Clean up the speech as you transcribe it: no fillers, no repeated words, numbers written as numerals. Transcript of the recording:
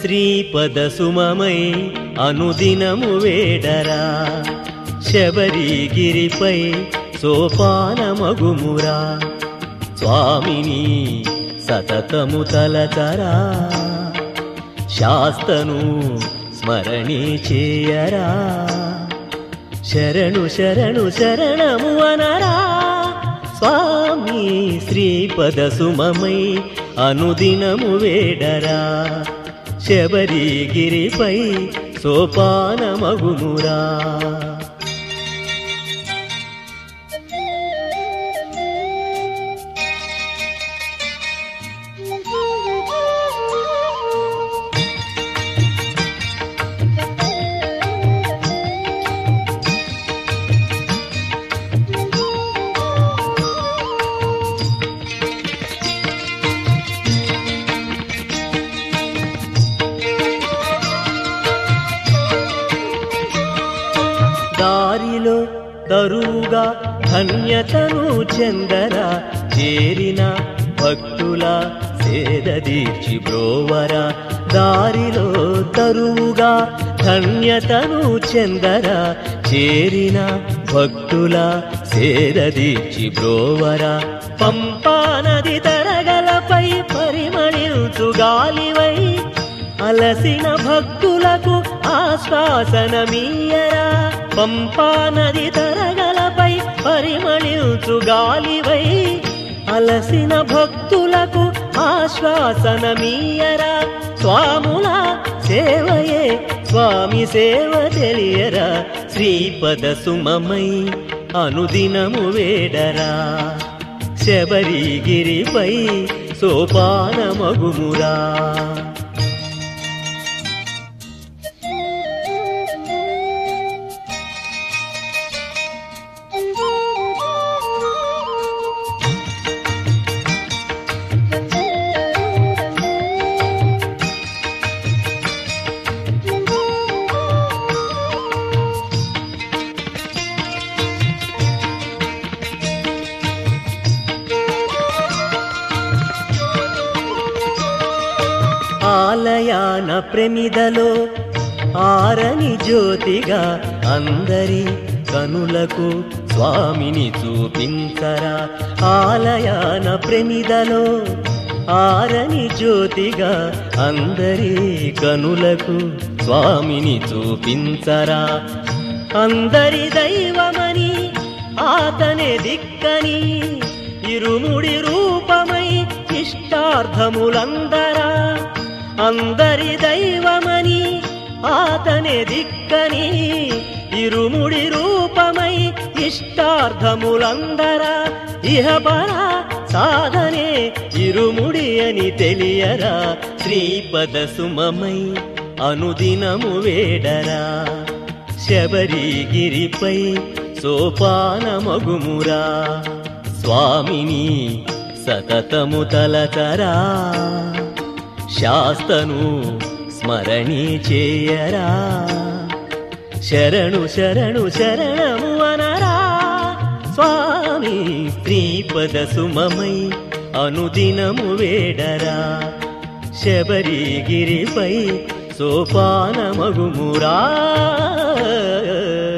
శ్రీపద సుమమై అనుదినము వేడరా శబరిగిరిపై సోపానమగుమురా స్వామిని సతతము తలచరా శాస్తను స్మరణి చేయరా శరణు శరణు శరణము అనరా స్వామి శ్రీపద సుమమై అనుదినము వేడరా శబరిగిరిపై సోపానమగుమురా దారిలో తరువుగా ధన్యతను చెందరా చేరిన భక్తుల సేదదీర్చి బ్రోవరా దారిలో తరువుగా ధన్యతను చెందరా చేరిన భక్తుల సేదదీర్చి బ్రోవరా పంపా నది తరగలపై పరిమళించు గాలివై అలసిన భక్తులకు ఆశ్వాసనమీయరా పంపా నది తరగలపై పరిమళించు గాలివై అలసిన భక్తులకు ఆశ్వాసనమీయరా స్వాముల సేవయే స్వామి సేవ తెలియరా శ్రీపద సుమమై అనుదినము వేడరా శబరిగిరిపై సోపానమగుమురా ఆలయాన ప్రమిదలో ఆరని జ్యోతిగా అందరి కనులకు స్వామిని చూపించరా ఆలయాన ప్రమిదలో ఆరని జ్యోతిగా అందరి కనులకు స్వామిని చూపించరా అందరి దైవమని ఆతనే దిక్కని ఇరుముడి రూపమై ఇష్టార్థములందరా అందరి దైవమని ఆతనే దిక్కని ఇరుముడి రూపమై ఇష్టార్థములందరా ఇహపరా సాధనే ఇరుముడి అని తెలియరా శ్రీపద సుమమై అనుదినము వేడరా శబరిగిరిపై సోపానమగుమురా స్వామిని సతతము తలచరా శాస్తను స్మరణి చేయరా శరణు శరణు శరణము అనరా స్వామి శ్రీపద సుమమై అనుదినము వేడరా శబరిగిరిపై సోపానమగుమురా